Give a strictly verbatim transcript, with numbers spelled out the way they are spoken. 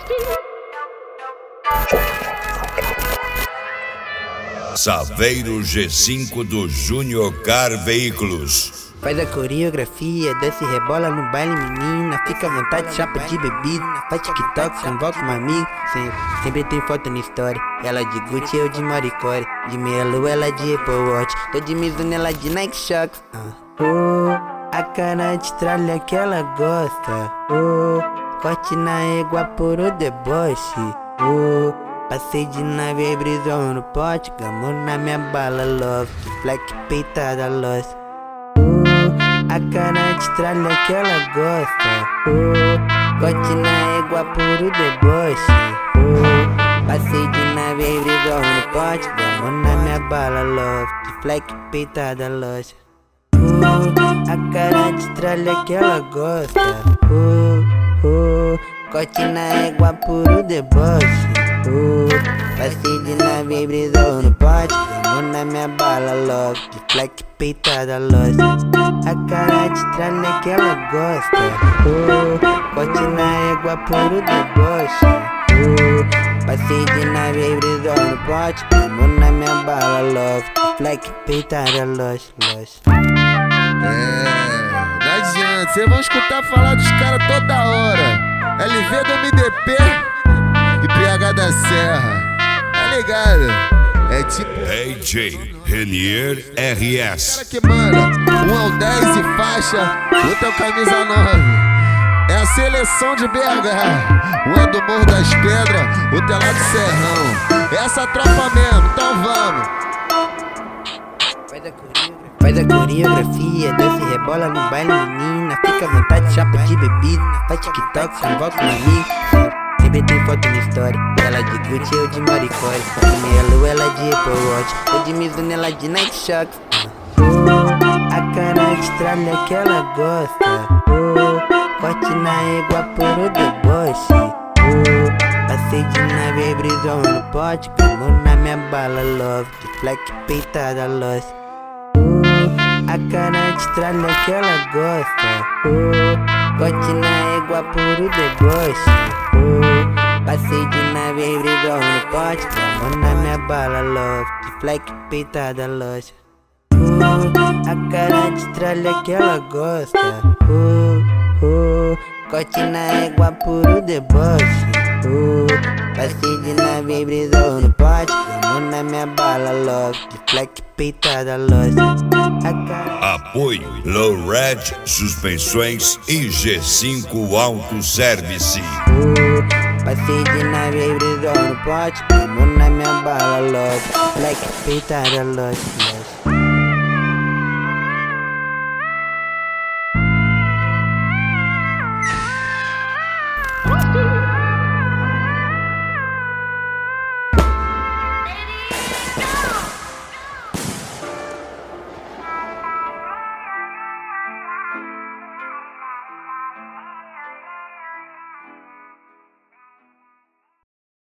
Saveiro G cinco do Junior Car Veículos. Faz a coreografia, desce e rebola no baile, menina. Fica à vontade, chapa de bebida. Faz TikTok, convoca uma amiga. Sempre, sempre tem foto na história. Ela de Gucci, eu de Maricore. De meia lua, ela de Apple Watch. Tô de Mizuno, ela de Nike Shox. uh. Oh, a cara de tralha que ela gosta. Oh, corte na égua por o deboche. Oh, passei de nave, brisou no pote. Gamou na minha bala, love. Black peitada, lost. A cara de tralha que ela gosta. Oh, corte na égua por o deboche. Oh, passei de nave, brisou no pote. Gamou na minha bala, love. Black peitada, lost. Oh, a cara de tralha que ela gosta. Oh, oh, corte na égua por o deboche. Oh, passei de nave, brisou no pote. Gamou na minha bala, love. De fleck peitada, lost. A cara de tralha que ela gosta. Oh, corte na égua por o deboche. Oh, passei de nave, brisou no pote. Gamou na minha bala, love. De fleck peitada, lost, lost. É, não adianta, cês vão escutar falar dos caras toda hora. L V do M D P e P H da Serra, tá ligado? É tipo A J Renier R S. cara que manda, um é o dez e faixa, outro é o camisa nove. É a seleção de B H, um é do Morro das Pedras, outro é lá do Serrão. É essa tropa mesmo, então vamos. Faz a coreografia, desce e rebola no baile, menina. Fica à vontade, chapa de bebida. Faz TikTok, convoca um amigo. Sempre tem foto na história. Ela de Gucci, eu de Maricore. De meia lua, ela de Apple Watch. Eu de Mizuno, ela de Nike Shox. Oh, a cara de tralha que ela gosta. Oh, corte na égua por o deboche. Oh, passei de nave, brisou no pote. Gamou na minha bala, love. De fleck peitada, lost. A cara de tralha que ela gosta. Oh, corte na égua por o deboche. Oh, passei de nave, brisou no pote. Gamou na minha bala, love. De fleck peitada, lost. Oh, a cara de tralha que ela gosta. Oh, oh, corte na égua por o deboche. Oh, passei de nave, brisou no pote. Gamou na minha bala, love. De fleck peitada, lost. Apoio Low Red Suspensões e G cinco Auto Service. Oh, passei de nave, brisou no pote. Gamou na minha bala, love. Black peitada, lost, lost.